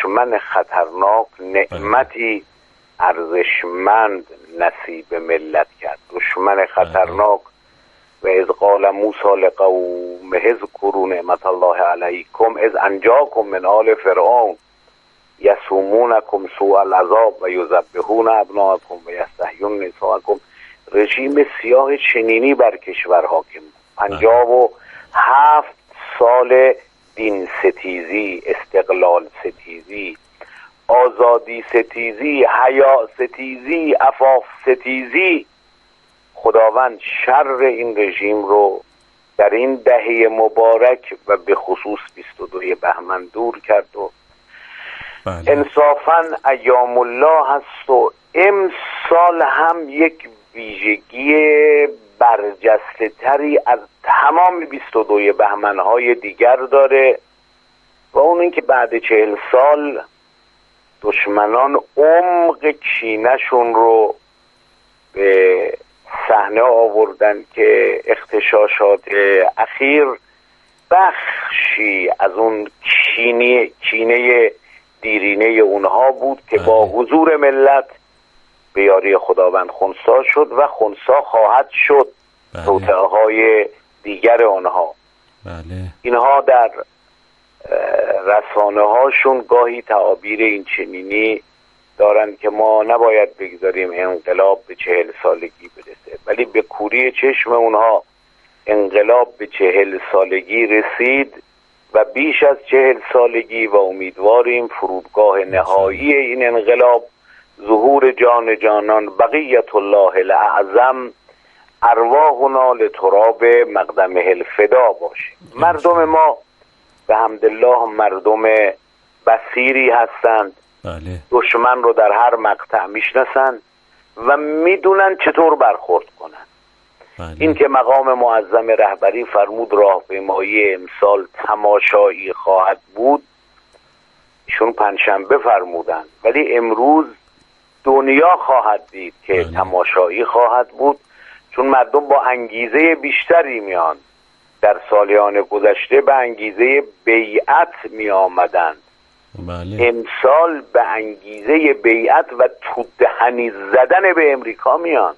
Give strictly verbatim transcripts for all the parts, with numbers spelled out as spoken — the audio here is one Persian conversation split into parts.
دشمن خطرناک نعمتی ارزشمند نصیب ملت کرد. دشمن خطرناک و اذ قال موسی لقومه اذکروا نعمت الله علیکم اذ انجاکم من آل فرعون یسومونکم سوء العذاب و یذبحون ابناءکم و یستحیون نساءکم. رژیم سیاه چنینی بر کشور حاکم بود. پنجاه و هفت سال دین ستیزی، استقلال ستیزی، آزادی ستیزی، حیا ستیزی، عفاف ستیزی. خداوند شر این رژیم رو در این دهه مبارک و به خصوص بیست و دو بهمن دور کرد و بله. انصافاً ایام الله هست و امسال هم یک ویژگی برجسته تری از تمام بیست و دو بهمن‌های دیگر داره و اون این که بعد چهل سال دشمنان عمق کینه‌شون رو به صحنه آوردن که اغتشاشات اخیر بخشی از اون کینه کینه دیرینه اونها بود که با حضور ملت به یاری خداوند خنثی شد و خنثی خواهد شد توطئه‌های دیگر آنها. بله. اینها در رسانه هاشون گاهی تعابیر این چنینی دارند که ما نباید بگذاریم انقلاب به چهل سالگی برسه، ولی به کوری چشم اونها انقلاب به چهل سالگی رسید و بیش از چهل سالگی و امیدواریم فرودگاه نهایی این انقلاب ظهور جان جانان بقیت الله الاعظم ارواحنا لتراب مقدمه الفدا باشه. مردم ما به حمدالله مردم بصیری هستند. بله. دشمن رو در هر مقطع میشناسن و میدونن چطور برخورد کنن. بله. این که مقام معظم رهبری فرمود راهپیمایی امسال تماشایی خواهد بود، ایشون پنجشنبه فرمودن، ولی امروز دنیا خواهد دید که بله. تماشایی خواهد بود، چون مردم با انگیزه بیشتری میان. در سالیان گذشته به انگیزه بیعت می آمدند. بله. امسال به انگیزه بیعت و تو دهنی زدن به امریکا میان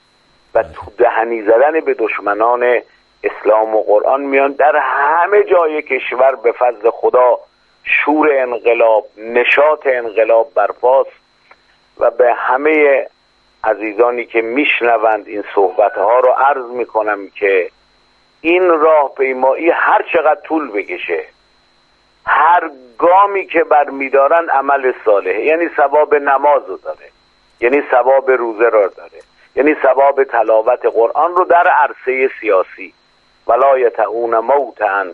و تو دهنی زدن به دشمنان اسلام و قرآن میان. در همه جای کشور به فضل خدا شور انقلاب، نشاط انقلاب برپاست و به همه عزیزانی که میشنوند این صحبتها رو عرض میکنم که این راهپیمایی هر چقدر طول بکشه، هر گامی که برمیدارن عمل صالحه، یعنی ثواب نماز رو داره، یعنی ثواب روزه رو داره، یعنی ثواب تلاوت قرآن رو در عرصه سیاسی. ولا یطعون موطئا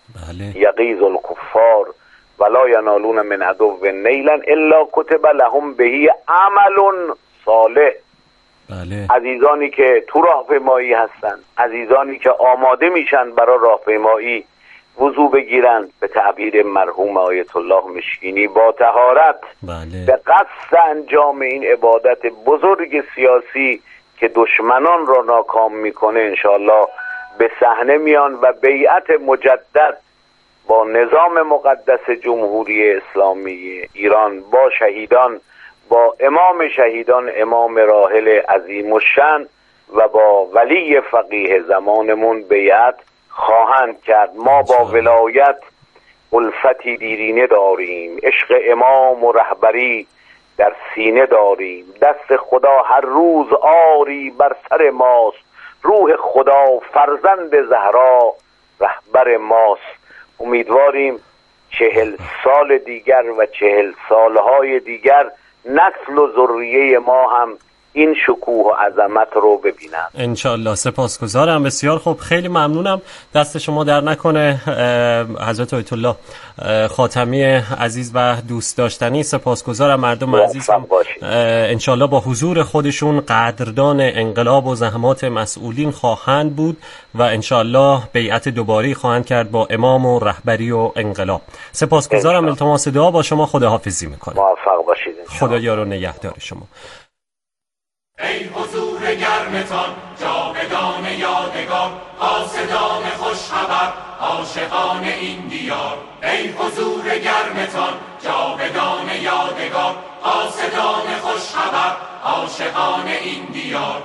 یغیظ الکفار ولا ینالون من عدو نیلا الا کتب لهم به عمل صالح. بله. عزیزانی که تو راهپیمایی هستن، عزیزانی که آماده میشن برای راهپیمایی، وضو بگیرن به تعبیر مرحوم آیت الله مشکینی با طهارت. بله. به قصد انجام این عبادت بزرگ سیاسی که دشمنان را ناکام میکنه انشاءالله به صحنه میان و بیعت مجدد با نظام مقدس جمهوری اسلامی ایران، با شهیدان، با امام شهیدان امام راحل عظیم الشأن و با ولی فقیه زمانمون بیعت خواهند کرد. ما با ولایت الفتی دیرینه داریم، عشق امام و رهبری در سینه داریم، دست خدا هر روز آری بر سر ماست، روح خدا فرزند زهرا رهبر ماست. امیدواریم چهل سال دیگر و چهل سالهای دیگر نسل و ذریه ما هم این شکوه و عظمت رو ببینم انشالله. سپاسگزارم، بسیار خوب، خیلی ممنونم، دست شما در نکنه حضرت آیت الله خاتمی عزیز و دوست داشتنی. سپاسگزارم. مردم عزیزم انشالله با حضور خودشون قدردان انقلاب و زحمات مسئولین خواهند بود و انشالله بیعت دوباری خواهند کرد با امام و رهبری و انقلاب. سپاسگزارم، التماس دعا با شما، خداحافظی میکنم. موفق باشید. خدا یار و نگهدار شما. ای حضور گرمتان جاودان یادگار، قاصدان خوش خبر عاشقان این دیار. ای حضور گرمتان جاودان یادگار، قاصدان خوش خبر، عاشقان این دیار.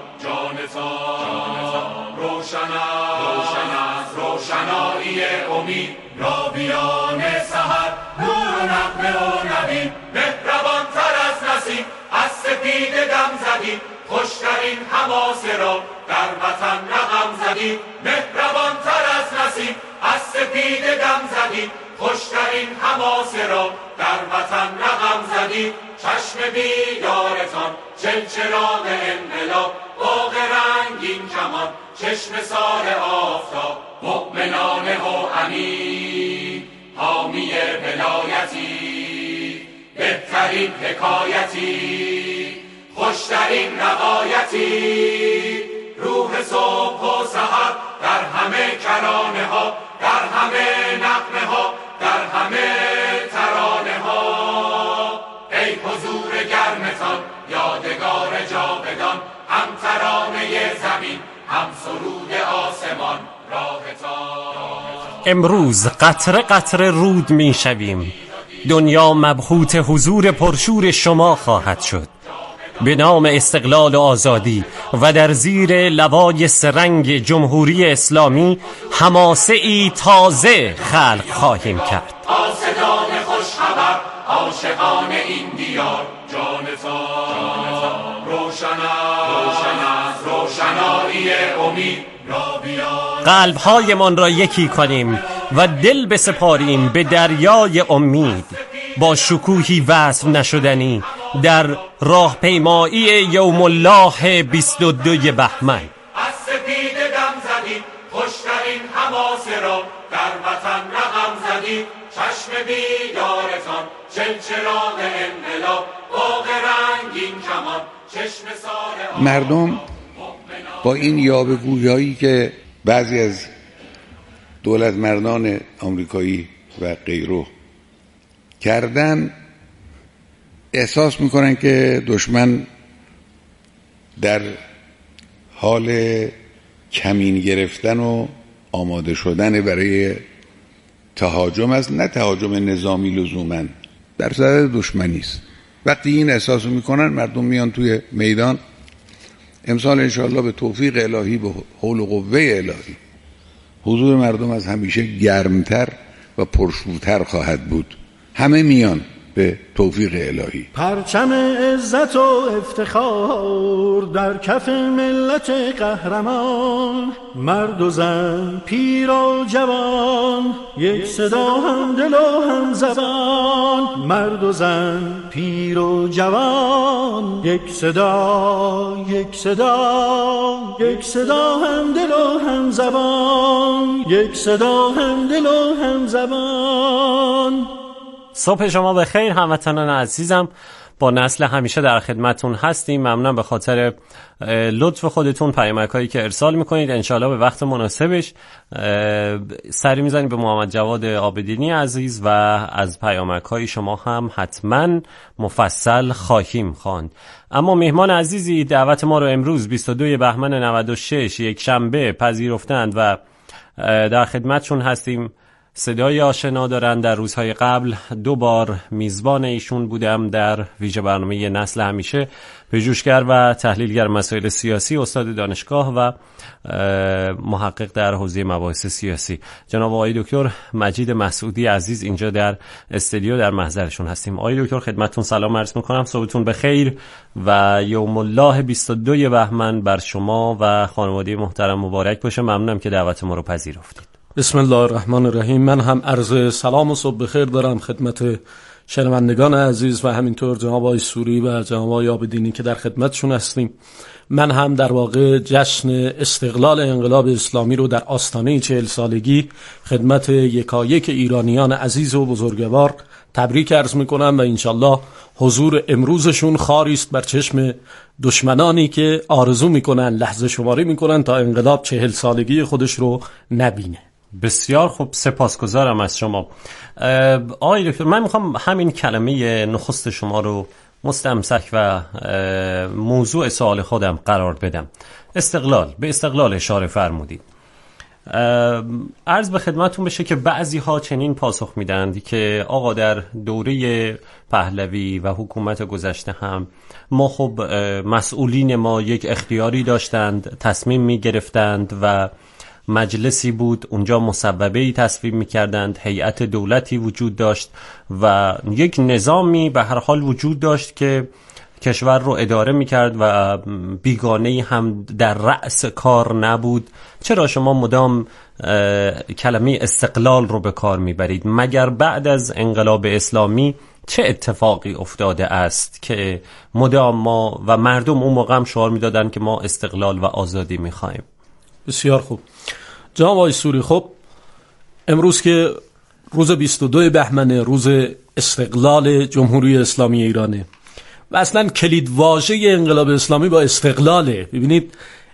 جانتان روشن است، روشنایی امید، راویان سحر، نور و نغمه و نوید. مهربان تر از نسیم از سپید دم زدید، خوشترین حماسه را در وطن رقم زدید. مهربان تر از نسیم از سپید دم زدید، خوشترین حماسه را در وطن رقم زدید. چشم بیدارتان چلچراغ انقلاب، باغ رنگین کمان، چشم سار آفتاب. مؤمنانه و امین، حامی ولایتی، بهترین حکایتی، خوشترین روایتی. روح صبح و سحر در همه کرانه ها، در همه نغمه ها، در همه ترانه ها. ای حضور گرمتان یادگار جاودان، هم ترانه زمین هم سرود آسمان. راهتان امروز قطره قطره رود می شویم، دنیا مبهوت حضور پرشور شما خواهد شد. به نام استقلال و آزادی و در زیر لوای سرنگ جمهوری اسلامی حماسه ای تازه خلق خواهیم کرد. قاصدان خوش خبر، عاشقان این دیار. جانتان روشن است، روشنایی امید، راویان. قلب‌هایمان را یکی کنیم و دل بسپاریم به دریای امید، با شکوهی وصف نشدنی در راهپیمایی یوم الله بیست و دو بهمن. از سپید دم زدید، خوشترین حماسه را در وطن رقم زدید. چشم بیدارتان چلچراغ انقلاب، باغ رنگین کمان، چشم سار. مردم با این یاوه‌گویایی که بعضی از دولت مردان آمریکایی و غیره کردن، احساس میکنن که دشمن در حال کمین گرفتن و آماده شدن برای تهاجم است. نه تهاجم نظامی لزوما، در صدد دشمنی است. وقتی این احساس میکنن، مردم میان توی میدان. امسال انشاءالله به توفیق الهی، به حول و قوه الهی، حضور مردم از همیشه گرمتر و پرشورتر خواهد بود. همه میان به توفیق الهی. پرچم عزت و افتخار در کف ملت قهرمان، مرد و زن، پیر و جوان، یک صدا هم دل و هم زبان. مرد و زن، پیر و جوان، یک صدا، یک صدا، یک صدا هم دل و هم زبان، یک صدا هم دل و هم زبان. صبح شما بخیر هموطنان عزیزم. با نسل همیشه در خدمتون هستیم. ممنونم به خاطر لطف خودتون، پیامک‌هایی که ارسال میکنید. انشالله به وقت مناسبش سری میزنیم به محمد جواد عابدینی عزیز و از پیامک‌های شما هم حتما مفصل خواهیم خواند. اما مهمان عزیزی دعوت ما رو امروز بیست و دو بهمن نود و شش یک شنبه پذیرفتند و در خدمتشون هستیم. صدای آشنا دارن. در روزهای قبل دو بار میزبان ایشون بودم در ویژه برنامه نسل همیشه. پژوهشگر و تحلیلگر مسائل سیاسی، استاد دانشگاه و محقق در حوزه مباحث سیاسی، جناب آقای دکتر مجید مسعودی عزیز اینجا در استودیو در محضرشون هستیم. آقای دکتر خدمتتون سلام عرض میکنم. صبحتون بخیر و یوم الله بیست و دو بهمن بر شما و خانواده محترم مبارک باشه. ممنونم که دعوت ما رو پذیرفتید. بسم الله الرحمن الرحیم. من هم عرض سلام و صبح بخیر دارم خدمت شنوندگان عزیز و همینطور جناب آقای سوری و جناب آقای عابدینی که در خدمتشون هستیم. من هم در واقع جشن استقلال انقلاب اسلامی رو در آستانه چهل سالگی خدمت یکایک ایرانیان عزیز و بزرگوار تبریک عرض میکنم و انشالله حضور امروزشون خاری است بر چشم دشمنانی که آرزو میکنن، لحظه شماری میکنن تا انقلاب چهل سالگی خودش رو نبینه. بسیار خوب، سپاسگزارم از شما. آقای دکتر، من میخوام همین کلمه نخست شما رو مستمسک و موضوع سوال خودم قرار بدم. استقلال، به استقلال اشاره فرمودید. عرض به خدمتون بشه که بعضی ها چنین پاسخ میدند که آقا در دوره پهلوی و حکومت گذشته هم ما خب مسئولین ما یک اختیاری داشتند، تصمیم میگرفتند و مجلسی بود اونجا مصوبه‌ای تصویب می‌کردند، هیئت دولتی وجود داشت و یک نظامی به هر حال وجود داشت که کشور رو اداره می‌کرد و بیگانه‌ای هم در رأس کار نبود. چرا شما مدام کلمه استقلال رو به کار می‌برید؟ مگر بعد از انقلاب اسلامی چه اتفاقی افتاده است که مدام ما و مردم اون موقع هم شعار می‌دادند که ما استقلال و آزادی می‌خوایم؟ بسیار خوب جناب آقای سوری، خب امروز که روز بیست و دو بهمن، روز استقلال جمهوری اسلامی ایرانه و اصلا کلید واژه انقلاب اسلامی با استقلاله. ببینید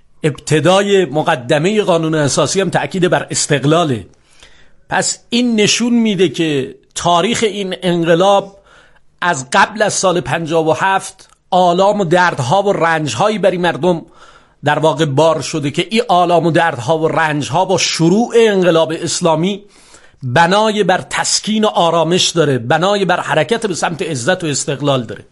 ابتدای مقدمه قانون اساسی هم تأکید بر استقلاله. پس این نشون میده که تاریخ این انقلاب از قبل از سال پنجاه و هفت آلام و دردها و رنجهایی بر این مردم در واقع بار شده که این آلام و دردها و رنجها با شروع انقلاب اسلامی بنای بر تسکین و آرامش داره، بنای بر حرکت به سمت عزت و استقلال داره.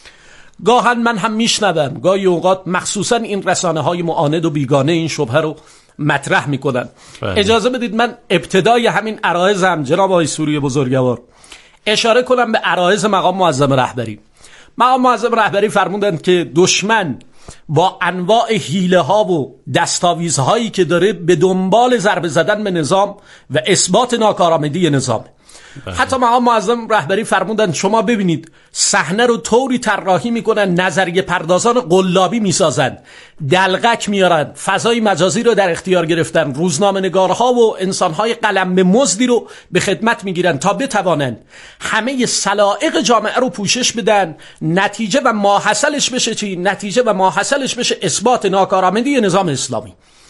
گاهن من هم میشنوم، گاهی اوقات مخصوصا این رسانه های معاند و بیگانه این شبهه رو مطرح میکنن. اجازه بدید من ابتدای همین عرایضم جناب آقای سوری بزرگوار اشاره کنم به عرایض مقام معظم رهبری. مقام معظم رهبری فرمودند که دشمن با انواع حیله ها و دستاویزهایی که داره به دنبال ضربه زدن به نظام و اثبات ناکارآمدی نظام. حتی مقام معظم رهبری فرمودن شما ببینید صحنه رو طوری طراحی میکنن، نظریه پردازان قلابی میسازن، دلغک میارن، فضای مجازی رو در اختیار گرفتن، روزنامه نگارها و انسانهای قلم به مزدی رو به خدمت میگیرن تا بتوانن همه سلائق جامعه رو پوشش بدن. نتیجه و ماحصلش بشه چی؟ نتیجه و ماحصلش بشه اثبات ناکارآمدی نظام اسلامی.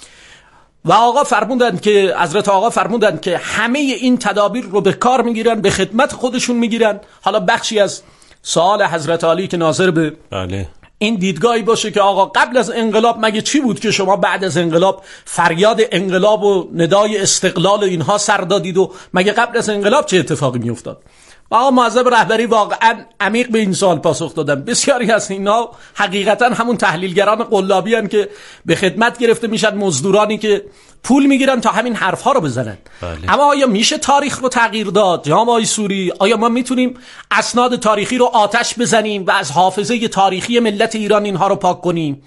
و آقا فرمودند که حضرت آقا فرمودند که همه این تدابیر رو به کار میگیرن، به خدمت خودشون میگیرن. حالا بخشی از سوال حضرت علی که ناظر به بله این دیدگاهی باشه که آقا قبل از انقلاب مگه چی بود که شما بعد از انقلاب فریاد انقلاب و ندای استقلال و اینها سر دادید و مگه قبل از انقلاب چه اتفاقی میافتاد؟ آقا معظم رهبری واقعا عمیق به این سوال پاسخ دادن. بسیاری از اینا حقیقتا همون تحلیلگران قلابی هستند که به خدمت گرفته میشن، مزدورانی که پول میگیرن تا همین حرفها رو بزنن. بله. اما آیا میشه تاریخ رو تغییر داد جناب آقای سوری؟ آیا ما میتونیم اسناد تاریخی رو آتش بزنیم و از حافظه تاریخی ملت ایران اینها رو پاک کنیم؟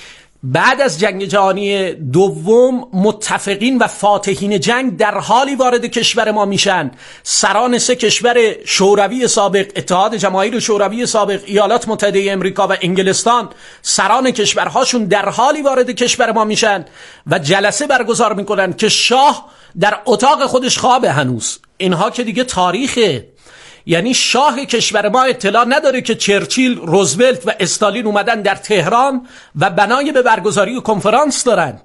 بعد از جنگ جهانی دوم متفقین و فاتحین جنگ در حالی وارد کشور ما میشن، سران سه کشور شوروی سابق، اتحاد جماهیر شوروی سابق، ایالات متحده امریکا و انگلستان، سران کشورهاشون در حالی وارد کشور ما میشن و جلسه برگزار میکنن که شاه در اتاق خودش خوابه هنوز. اینها که دیگه تاریخه. یعنی شاه کشور ما اطلاع نداره که چرچیل، روزولت و استالین اومدن در تهران و بنای به برگزاری کنفرانس دارن.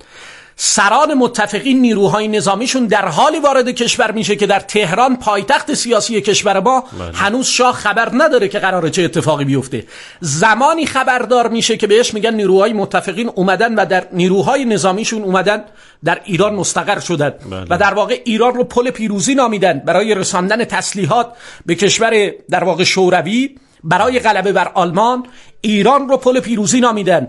سران متفقین نیروهای نظامیشون در حالی وارد کشور میشه که در تهران پایتخت سیاسی کشور ما هنوز شاه خبر نداره که قراره چه اتفاقی بیفته. زمانی خبردار میشه که بهش میگن نیروهای متفقین اومدن و در نیروهای نظامیشون اومدن در ایران مستقر شدن. بله. و در واقع ایران رو پل پیروزی نامیدن برای رساندن تسلیحات به کشور در واقع شوروی، برای غلبه بر آلمان. ایران رو پل پیروزی نامیدن.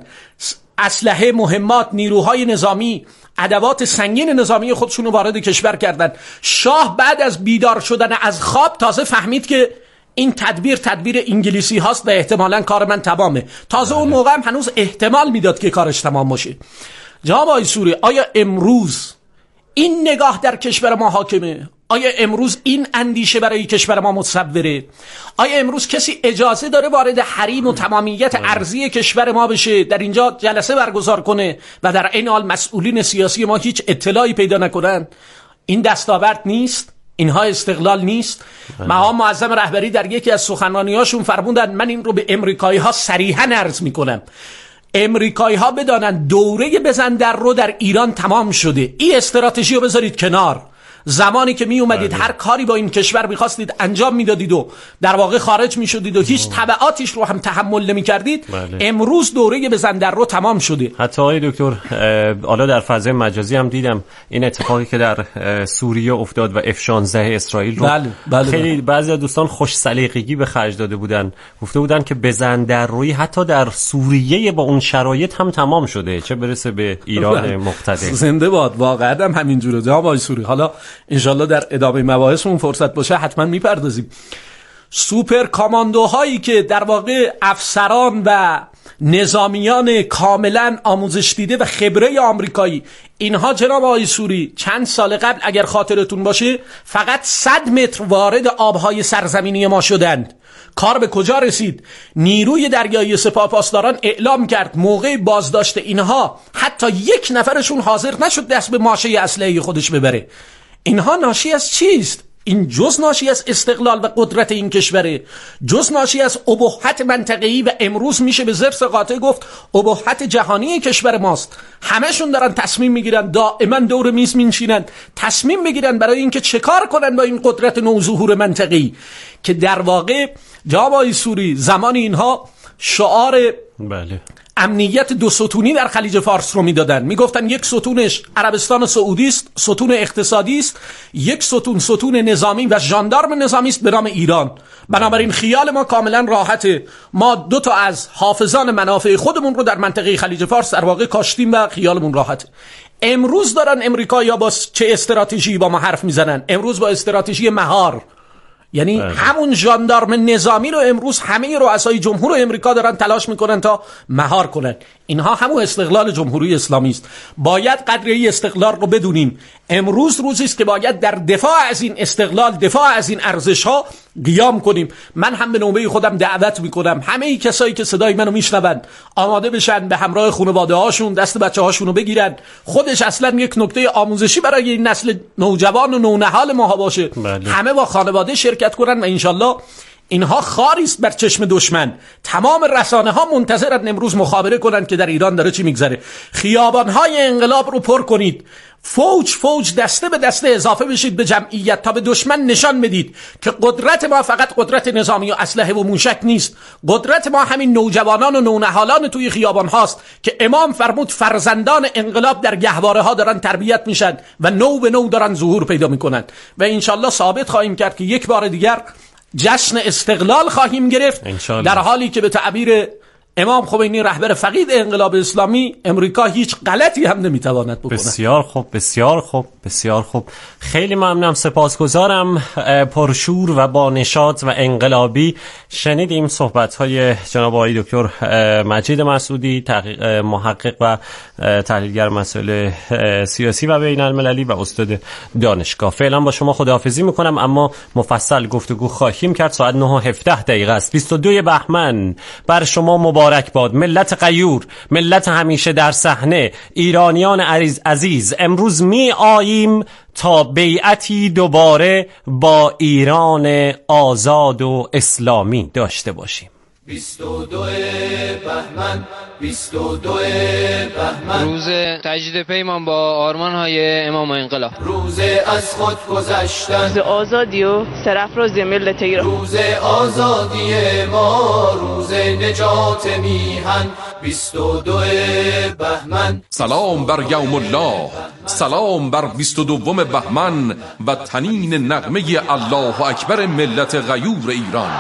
اسلحه، مهمات، نیروهای نظامی، ادوات سنگین نظامی خودشون رو وارد کشور کردن. شاه بعد از بیدار شدن از خواب تازه فهمید که این تدبیر تدبیر انگلیسی هاست و احتمالاً کار من تمامه. تازه اون موقع هم هنوز احتمال میداد که کارش تمام باشه. جناب آقای سوری، آیا امروز این نگاه در کشور ما حاکمه؟ آیا امروز این اندیشه برای کشور ما متصوره؟ آیا امروز کسی اجازه داره وارد حریم و تمامیت ارضی کشور ما بشه، در اینجا جلسه برگزار کنه و در این حال مسئولین سیاسی ما هیچ اطلاعی پیدا نکنن؟ این دستاورد نیست؟ اینها استقلال نیست؟ مقام معظم رهبری در یکی از سخنرانی‌هاشون فرمودن، من این رو به امریکایی‌ها صریحاً عرض می‌کنم، امریکایی‌ها بدانن دوره بزن در رو در ایران تمام شده، این استراتژی رو بذارید کنار. زمانی که می اومدید هر کاری با این کشور میخواستید انجام میدادید و در واقع خارج میشدید و هیچ تبعاتش رو هم تحمل نمیکردید، امروز دوره بزن در رو تمام شده. حتی آقای دکتر حالا در فضای مجازی هم دیدم این اتفاقی که در سوریه افتاد و اف شانزده اسرائیل رو بله، بله، خیلی بله. بعضی از دوستان خوش سلیقگی به خرج داده بودن، گفته بودن که بزن در روی حتی در سوریه با اون شرایط هم تمام شده، چه برسه به ایران مقتدر. زنده باد، واقعا هم همینجوره جناب آقای سوری. حالا انشالله در ادامه مباحثمون فرصت باشه حتما میپردازیم. سوپر کاماندوهایی که در واقع افسران و نظامیان کاملا آموزش دیده و خبره آمریکایی، اینها جناب آقای سوری چند سال قبل اگر خاطرتون باشه فقط صد متر وارد آبهای سرزمینی ما شدند. کار به کجا رسید؟ نیروی دریایی سپاه پاسداران اعلام کرد موقع بازداشت اینها حتی یک نفرشون حاضر نشد دست به ماشه اسلحه خودش ببره. اینها ناشی از چیست؟ این جز ناشی از استقلال و قدرت این کشوره، جز ناشی از ابهت منطقه‌ای و امروز میشه به ضرس قاطع گفت ابهت جهانی کشور ماست. همشون دارن تصمیم میگیرن، دائما دور میز میشینن تصمیم بگیرن برای اینکه چه کار کنن با این قدرت نوظهور منطقه‌ای که در واقع جناب آقای سوری زمان اینها شعار بله امنیت دو ستونی در خلیج فارس رو میدادن. میگفتن یک ستونش عربستان سعودی است، ستون اقتصادی است، یک ستون ستون نظامی و ژاندارم نظامی است به نام ایران. بنابراین خیال ما کاملا راحته، ما دو تا از حافظان منافع خودمون رو در منطقه خلیج فارس در واقع کاشتیم و خیالمون راحته. امروز دارن امریکایی‌ها با چه استراتژی با ما حرف میزنن؟ امروز با استراتژی مهار، یعنی بله. همون ژاندارم نظامی رو امروز همه رؤسای جمهور امریکا دارن تلاش میکنن تا مهار کنن. اینها همون استقلال جمهوری اسلامی است. باید قدری استقلال رو بدونیم. امروز روزی است که باید در دفاع از این استقلال، دفاع از این ارزش‌ها قیام کنیم. من هم به نوبه خودم دعوت میکنم همه ای کسایی که صدای منو میشنون آماده بشن به همراه خانواده هاشون دست بچه هاشون رو بگیرن. خودش اصلا یک نکته آموزشی برای این نسل نوجوان و نونهال ما باشه. بله. همه با خانواده شرکت کنن و انشالله اینها خاری است بر چشم دشمن. تمام رسانه ها منتظرن امروز مخابره کنن که در ایران داره چی میگذره. خیابان های انقلاب رو پر کنید، فوج فوج دسته به دسته اضافه بشید به جمعیت تا به دشمن نشان بدید که قدرت ما فقط قدرت نظامی و اسلحه و موشک نیست. قدرت ما همین نوجوانان و نونهالان توی خیابان هاست که امام فرمود فرزندان انقلاب در گهواره ها دارن تربیت میشن و نو به نو دارن ظهور پیدا میکنن و انشالله ثابت خواهیم کرد که یک بار دیگر جشن استقلال خواهیم گرفت در حالی که به تعبیر امام خمینی رهبر فقید انقلاب اسلامی امریکا هیچ غلطی هم نمیتواند بکنه. بسیار خوب، بسیار خوب، بسیار خوب. خیلی ممنونم، سپاسگزارم. پرشور و با نشاط و انقلابی شنیدیم صحبت‌های جناب آقای دکتر مجید مسعودی، محقق و تحلیلگر مسائل سیاسی و بین المللی و استاد دانشگاه. فعلا با شما خداحافظی میکنم، اما مفصل گفتگو خواهیم کرد. ساعت نه و هفده دقیقه است. بیست و دوم بهمن بر شما مبارک باد. ملت غیور، ملت همیشه در صحنه، ایرانیان عزیز عزیز امروز می آییم تا بیعتی دوباره با ایران آزاد و اسلامی داشته باشیم. بیست و دوم بهمن، بیست و دوم بهمن، روز تجدید پیمان با آرمان‌های امام انقلاب، روز از خود گذشتن، روز آزادی و سرافرازی ملت ایران، روز آزادی ما، روز نجات میهن. بیست و دوم بهمن، سلام بر یوم الله، سلام بر بیست و دوم بهمن و تنین نغمه الله اکبر ملت غیور ایران.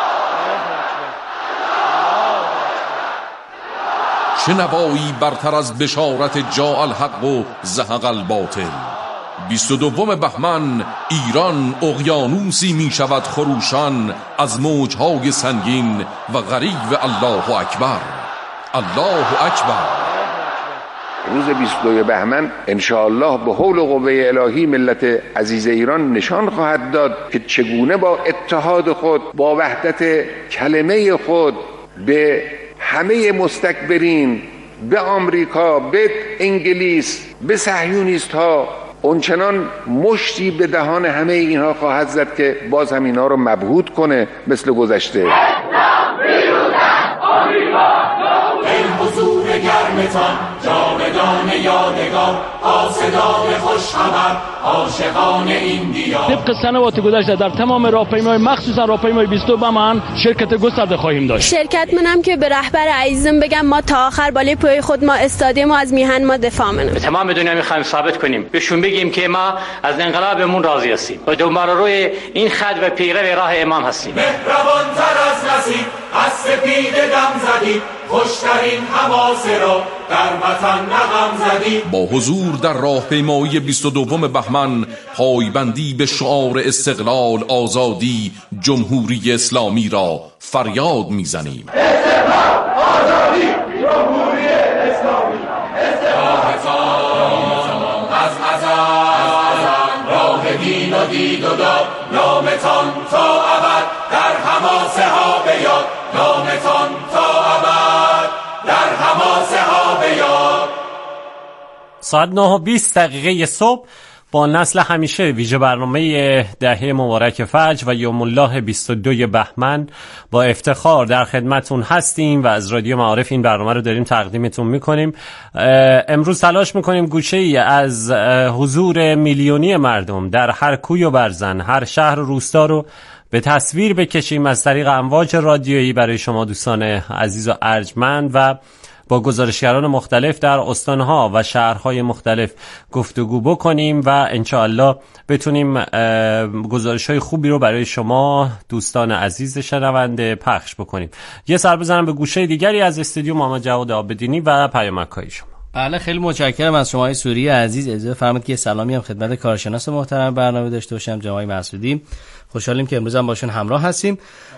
چه نوایی برتر از بشارت جاء الحق و زهق الباطل. بیست و دوم بهمن ایران اقیانوسی می شود خروشان از موجهای سنگین و غریب الله اکبر، الله اکبر. روز بیست و دوم بهمن انشاءالله به حول و قوه الهی ملت عزیز ایران نشان خواهد داد که چگونه با اتحاد خود، با وحدت کلمه خود به همه مستکبرین، به آمریکا، به انگلیس، به صهیونیست ها اونچنان مشتی به دهان همه اینها خواهد زد که باز هم اینها رو مبهوت کنه مثل گذشته. این حضور گرمتان جاودان یادگار قاصدان خوش خبر عاشقان این دیار. طبق سنوات گذشته در تمام راهپیمای مخصوصا راهپیمای بیست و دو بهمن شرکت گسترده خواهیم داشت. شرکت منم که به رهبر عزیزم بگم ما تا آخر بالای پای خود ما استادیم، ما از میهن ما دفاع منیم. به تمام دنیا میخوایم ثابت کنیم، بهشون بگیم که ما از انقلابمون راضی هستیم و دنبال روی این خط و پیرو راه امام هستیم. مهربان تر از نسیم از سپید دم زدیم، خوشترین حماسه را در وطن نغم زدیم. با حضور در راهپیمایی بیست و دوم بهمن پایبندی به شعار استقلال، آزادی، جمهوری اسلامی را فریاد میزنیم. استقلال، آزادی، جمهوری اسلامی. راهتان از ازل راه دین و دید و داد، نامتان تا ابد در حماسه ها بیاد، نامتان تا ابد در حماسه ها بیاد. ساعت نه و بیست دقیقه صبح با نسل همیشه ویژه برنامه دهه مبارک فجر و یوم الله بیست و دو بهمن با افتخار در خدمتون هستیم و از رادیو معارف این برنامه رو داریم تقدیمتون میکنیم. امروز تلاش میکنیم گوشه ای از حضور میلیونی مردم در هر کوی و برزن، هر شهر و روستا رو به تصویر بکشیم از طریق امواج رادیویی برای شما دوستان عزیز و ارجمند و با گزارشگران مختلف در استانها و شهرهای مختلف گفتگو بکنیم و انشاءالله بتونیم گزارش‌های خوبی رو برای شما دوستان عزیز شنونده پخش بکنیم. یه سر بزنم به گوشه دیگری از استودیو محمد جواد عابدینی و پیامک‌های شما. بله خیلی متشکرم از شما سوری عزیز. اجازه فرمایید که سلامی هم خدمت کارشناس محترم برنامه داشته باشم جناب مسعودی. خوشحالیم که امروز هم باشون همراه هستیم.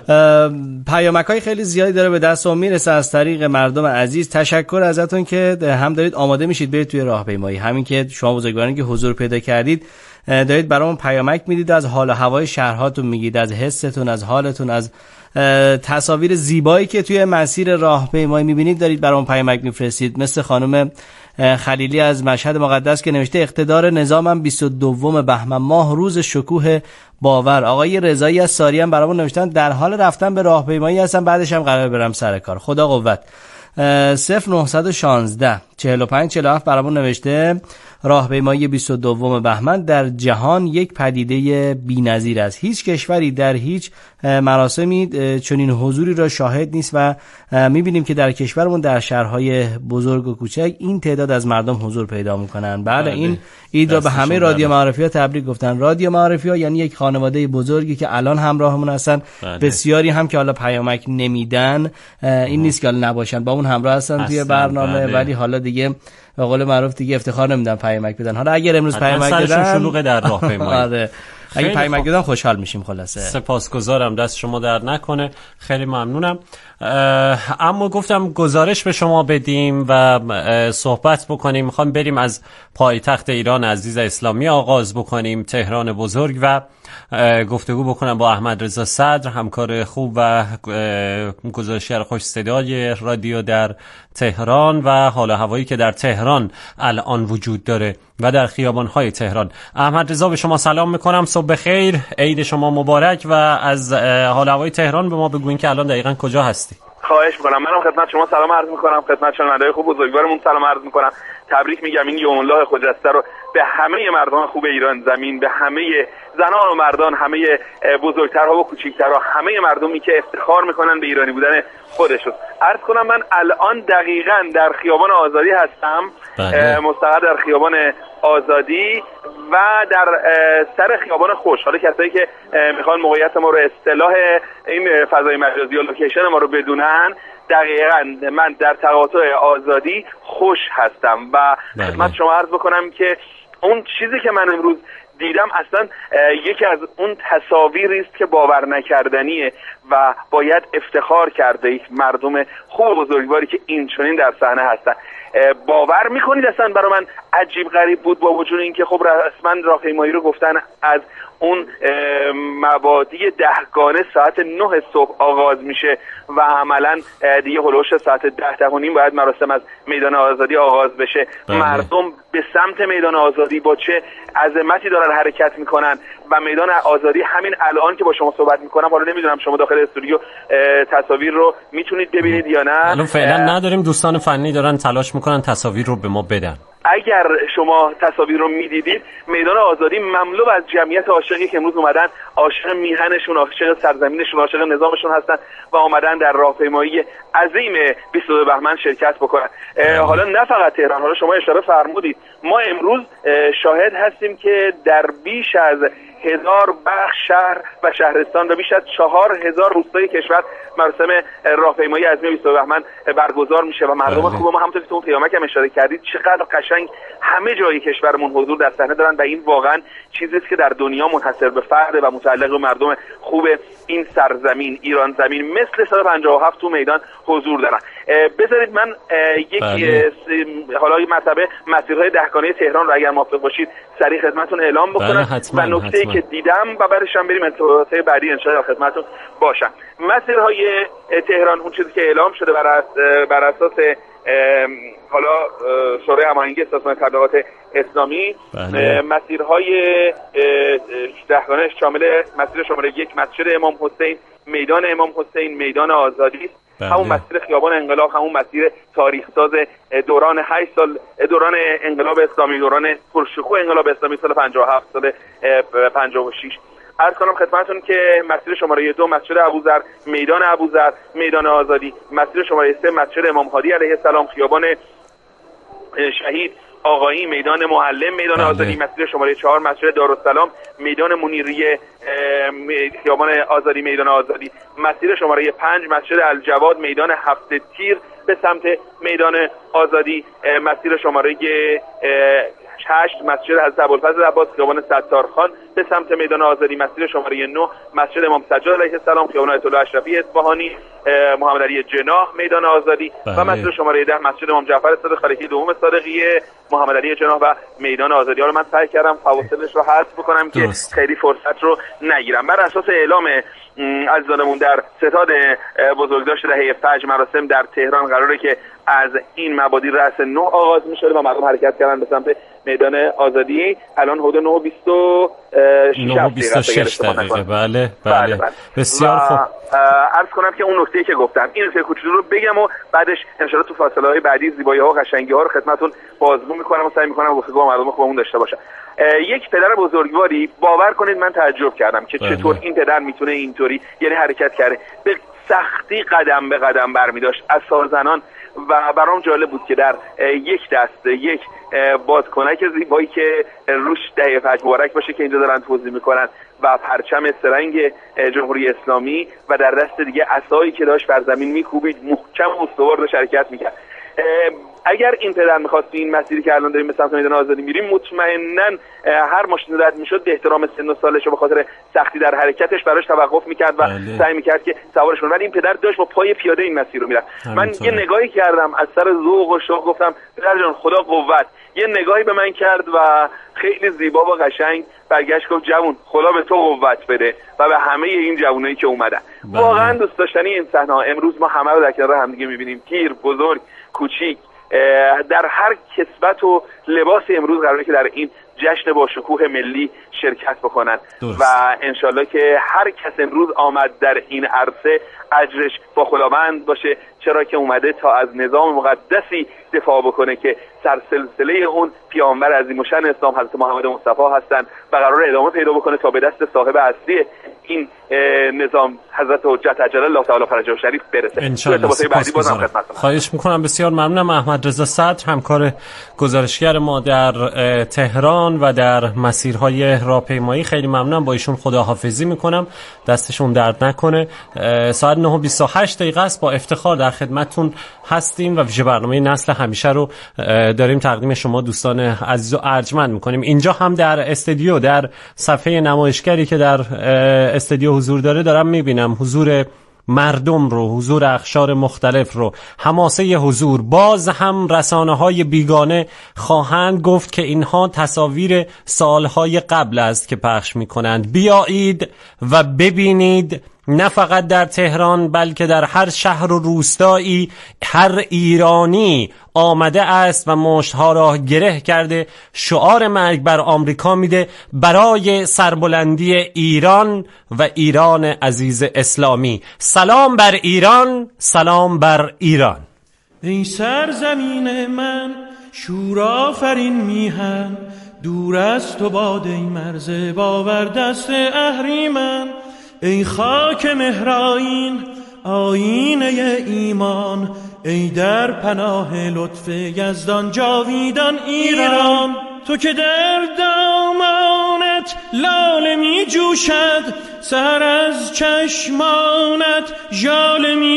پیامک‌های خیلی زیادی داره به دستم میرسه از طریق مردم عزیز. تشکر ازتون که هم دارید آماده میشید برید توی راهپیمایی، همین که شما بزرگوارانی که حضور پیدا کردید دارید برامون پیامک میدید، از حال و هوای شهرهاتون میگید، از حستون، از حالتون، از تصاویر زیبایی که توی مسیر راهپیمایی میبینید دارید برامون پیامک میفرستید. مثل خانم خلیلی از مشهد مقدس که نوشته اقتدار نظامم بیست و دو بهمن ماه روز شکوه باور. آقای رضایی از ساری هم برامون نوشتن در حال رفتن به راهپیمایی هستم، بعدش هم قرار برم سر کار. خدا قوت. صفر نه یک شش چهل و پنج چهل و هفت برامون نوشته راهپیمایی بیست و دو بهمن در جهان یک پدیده بی‌نظیر است. هیچ کشوری در هیچ مراسمی چنین حضوری را شاهد نیست و می‌بینیم که در کشورمون در شهرهای بزرگ و کوچک این تعداد از مردم حضور پیدا می‌کنن. بله این عید را به همه رادیو معارفی‌ها تبریک گفتن. رادیو معارفی‌ها یعنی یک خانواده بزرگی که الان همراهمون هستن. بله. بسیاری هم که حالا پیامک نمیدن این نیست که حالا نباشن، با اون همراه هستن توی برنامه. بله. ولی حالا دیگه به قول معروف دیگه افتخار نمیدن پیامک بدن. حالا اگر امروز پیامک بدن شلوغ در راهپیمایی. آره اگه پیامک بدن خوشحال میشیم. خلاصه سپاسگزارم، دست شما در نکنه، خیلی ممنونم. اما گفتم گزارش به شما بدیم و صحبت بکنیم. میخوام بریم از پایتخت ایران عزیز اسلامی آغاز بکنیم، تهران بزرگ، و گفتگو بکنم با احمد رضا صدر، همکار خوب و گزارشگر خوش صدای رادیو در تهران و حال و هوایی که در تهران الان وجود داره و در خیابان‌های تهران. احمد رضا به شما سلام میکنم، صبح بخیر، عید شما مبارک و از حال و هوای تهران به ما بگوین که الان دقیقاً کجا هستی. خواهش میکنم. منم خدمت شما سلام عرض میکنم، خدمت شنونده‌های خوب بزرگوارمون سلام عرض میکنم. تبریک میگم این یوم الله خجسته رو به همه مردم خوب ایران زمین، به همه زنان و مردان، همه بزرگترها و کوچیکترها، همه مردمی که افتخار میکنن به ایرانی بودن خودشون. عرض کنم من الان دقیقاً در خیابان آزادی هستم، مستقر در خیابان آزادی و در سر خیابان خوش. حالا کسایی که میخوان موقعیت ما رو اصطلاح این فضای مجازی و لوکیشن ما رو بدونن، دقیقاً من در تقاطع آزادی خوش هستم و خدمت شما عرض بکنم که اون چیزی که من امروز دیدم اصلا یکی از اون تصاویری است که باور نکردنیه و باید افتخار کرده یک مردم خوب و بزرگواری که این چنین در صحنه هستن. باور میکنید اصلا برای من عجیب غریب بود، با وجود اینکه خب رسما راهپیمایی رو گفتن از اون مبادی دهگانه ساعت نه صبح آغاز میشه و عملا دیگه هلوش ساعت ده ده و نیم باید مراسم از میدان آزادی آغاز بشه. بله. مردم به سمت میدان آزادی با چه عظمتی دارن حرکت میکنن و میدان آزادی همین الان که با شما صحبت میکنم، حالا نمیدونم شما داخل استودیو تصاویر رو میتونید ببینید یا نه. الان فعلا نداریم، دوستان فنی دارن تلاش میکنن تصاویر رو به ما بدن. اگر شما تصاویر رو میدیدید، میدان آزادی مملو از جمعیت عاشقی که امروز اومدن، عاشق میهنشون، عاشق سرزمینشون، عاشق نظامشون هستن و اومدن در راهپیمایی عظیم بیست و دو بهمن شرکت بکنن. حالا نه فقط تهران، حالا شما اشاره فرمودید، ما امروز شاهد هستیم که در بیش از هزار بخش شهر و شهرستان و بیش از چهار هزار روستای کشور مراسم راهپیمایی عظیم بیست و دو بهمن برگزار میشه و مردم خوب ما همونطور که تو پیامک هم اشاره کردید چقدر قشنگ همه جای کشورمون حضور در صحنه دارن و این واقعا چیزی است که در دنیا منحصر به فرد و متعلق به مردم خوب این سرزمین ایران زمین مثل سال پنجاه و هفت تو میدان حضور دارن. بذارید من یک حالا یه مرتبه مسیرهای دهگانه تهران رو اگر موافق باشید سریع خدمتتون اعلام بکنم و نکته‌ای که دیدم و بعدش هم بریم انتخابات بعدی ان شاءالله خدمتتون باشم. مسیرهای تهران اون چیزی که اعلام شده بر اس بر اساس حالا شورای هماهنگی سازمان تبلیغات اسلامی، بله. مسیرهای دهگانه شامل مسیر شماره یک مسجد امام حسین، میدان امام حسین، میدان آزادی، بله. همون مسیر خیابان انقلاب، همون مسیر تاریخ ساز دوران هشت سال دوران انقلاب اسلامی، دوران پرشکوه انقلاب اسلامی سال پنجاه و هفت، سال پنجاه و شش. عرض کنم خدمتتون که مسیر شماره دو مسجد ابوذر، میدان ابوذر، میدان آزادی، مسیر شماره سه مسجد امام هادی علیه السلام، خیابان شهید آقایی، میدان معلم، میدان بله. آزادی، مسیر شماره چهار مسجد دارالسلام، میدان منیریه، خیابان آزادی، میدان آزادی، مسیر شماره پنج مسجد الجواد، میدان هفت تیر به سمت میدان آزادی، مسیر شماره هشت مسجد حضرت ابوالفضل عباس، خیابان ستارخان به سمت میدان آزادی، مسیر شماره نه مسجد امام سجاد علیه السلام، خیابان آیت الله اشرفی اصفهانی، محمد علی جناح، میدان آزادی بله. و مسیر شماره ده مسجد امام جعفر صادق خلیفه دوم صادقیه، محمد علی جناح و میدان آزادی. حالا من سعی کردم فواصلش رو حذف بکنم درست. که خیلی فرصت رو نگیرم. بر اساس اعلام عزیزانمون در ستاد بزرگداشت دهه فجر، مراسم در تهران قراره که از این مبادی رأس نه آغاز میشه و مردم حرکت کردن به سمت میدان آزادی. الان حدود نه و بیست و شش دقیقه. بله بله, بله. بسیار خوب. عرض کنم که اون نکته‌ای که گفتم این نکته کوچولو رو بگم و بعدش ان شاءالله تو فاصله‌های بعدی زیبایی‌ها و قشنگی‌ها رو خدمتتون بازگو می‌کنم و سعی می‌کنم گفتگو با مردم خوبمون داشته باشم. یک پدر بزرگواری، باور کنید من تعجب کردم که بله. چطور این پدر میتونه اینطوری یعنی حرکت کرده، به سختی قدم به قدم برمی‌داشت از سازنان و برام جالب بود که در یک دست یک بادکنک زیبایی که روش دهه فجر مبارک باشه که اینجا دارن توضیح میکنن و پرچم سرنگ جمهوری اسلامی و در دست دیگه عصایی که داشت بر زمین میکوبید، محکم و استوار داشت حرکت میکرد. اگر این پدر می‌خواست این مسیری که الان داریم به سمت میدان آزادی میریم، مطمئناً هر ماشین رد میشد به احترام سن و سالش و به خاطر سختی در حرکتش براش توقف میکرد و بله. سعی میکرد که سوارش کنه، ولی این پدر داشت با پای پیاده این مسیر رو میرفت. من یه نگاهی کردم از سر ذوق و شوق، گفتم پدر جان خدا قوت. یه نگاهی به من کرد و خیلی زیبا و قشنگ برگشت گفت جوون خدا به تو قوت بده و به همه این جوونایی که اومدن. بله. واقعا دوست داشتنی این صحنه. امروز ما همه رو در کنار هم دیگه میبینیم، پیر، بزرگ، کوچیک، در هر کسبت و لباس امروز قراره که در این جشن با شکوه ملی شرکت بکنن و انشالله که هر کس امروز آمد در این عرصه اجرش با خداوند باشه، چرا که اومده تا از نظام مقدسی دفاع بکنه که سرسلسله اون پیامبر عظیم الشأن اسلام حضرت محمد مصطفی هستن و قراره ادامه پیدا بکنه تا به دست صاحب اصلی این نظام حضرت حجت عجل الله تعالی فرجه شریف برسه. انشالله. خواهش میکنم. بسیار ممنونم. احمد رضا صدر، همکار گزارشگر ما در تهران و در مسیرهای راهپیمایی، خیلی ممنونم. با ایشون خداحافظی میکنم، دستشون درد نکنه. ساعت نه و بیست و هشت دقیقه است. با افتخار در خدمتتون هستیم و ویژه برنامه نسل همیشه رو داریم تقدیم شما دوستان عزیز و ارجمند میکنیم. اینجا هم در استودیو، در صفحه نمایشگری که در استودیو حضور داره، دارم میبینم حضور مردم رو، حضور اقشار مختلف رو، حماسه حضور. باز هم رسانه های بیگانه خواهند گفت که اینها تصاویر سالهای قبل است که پخش می کنند. بیایید و ببینید نه فقط در تهران بلکه در هر شهر و روستایی هر ایرانی آمده است و مشتها را گره کرده شعار مرگ بر آمریکا میده برای سربلندی ایران و ایران عزیز اسلامی. سلام بر ایران، سلام بر ایران. ای سرزمین من شورآفرین میهن، دور از تو باد ای مرز باور دست اهریمن. ای خاک مهرآیین آیینه ایمان، ای در پناه لطف یزدان جاویدان ایران. تو که در دامانت لاله می جوشد، سحر از چشمانت ژاله می